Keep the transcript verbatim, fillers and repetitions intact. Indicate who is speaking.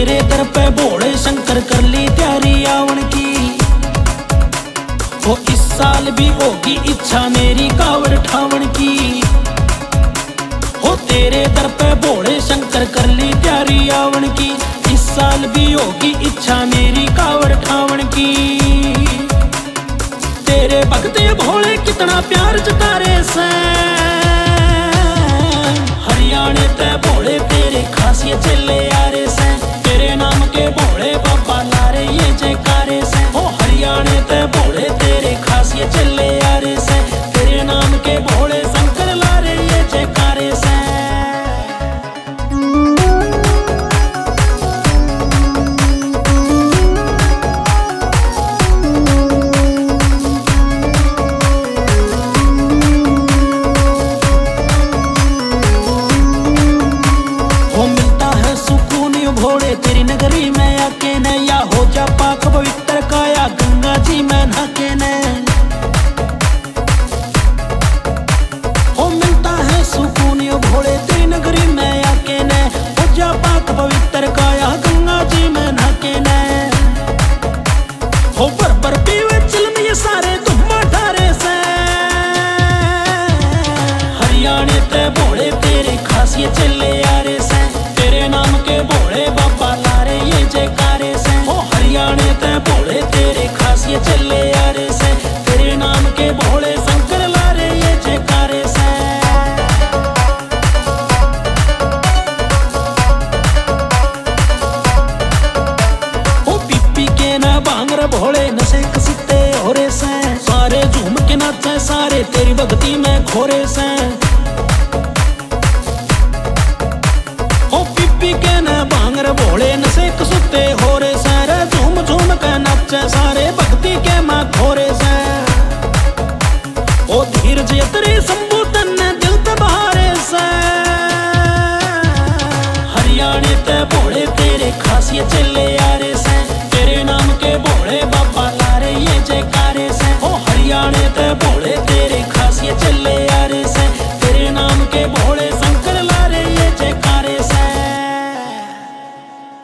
Speaker 1: तेरे दर पे भोले शंकर कर ली तैयारी आवन की। ओ इस साल भी होगी इच्छा मेरी कावड़ ठावन की। ओ तेरे दर पे भोले शंकर कर ली तैयारी आवन की। इस साल भी होगी इच्छा मेरी कावड़ ठावन की। तेरे भक्त भोले कितना प्यार जतारे से। हरियाणे ते भोले तेरे खासियत चले यारे से। तेरे नाम के भोले बाबा लारे ये जयकारे से। ओ हरियाणे ते भोले तेरे खासियत चले यारे से। तेरे नाम के भोले शंकर लारे ये जयकारे से। भोले तेरी नगरी में आके न या हो जा पाक पवित्र काया गंगा जी में नहाके न। हो मिलता है सुकून यो भोले तेरी नगरी में आके न। हो जा पाक पवित्र काया गंगा जी में नहाके न। हो बर बर पीवे चिलम ये सारे धुम्मा ठारे से। हरियाणे ते भोले तेरे खासियत चले यारे से। तेरे नाम के भोले बाबा लारे ये जयकारे से। ओ हरियाणे ते भोले तेरे खासियत चले यारे से। तेरे नाम के भोले शंकर लारे ये जयकारे से। ओ पीपी के ना भांगर भोले नशे कसीते हो रे से। सारे झूम के नाचे सारे तेरी भक्ति में खोरे से। के न भांगर भोले नशे कसुते हो रे सारे झूम झूम के नाचे सारे भक्ति के मां खोरे से। ओ धीरज यतरे संबोधन दिल ते बहारे से। हरियाणे ते भोले तेरे खासियत चले यारे से।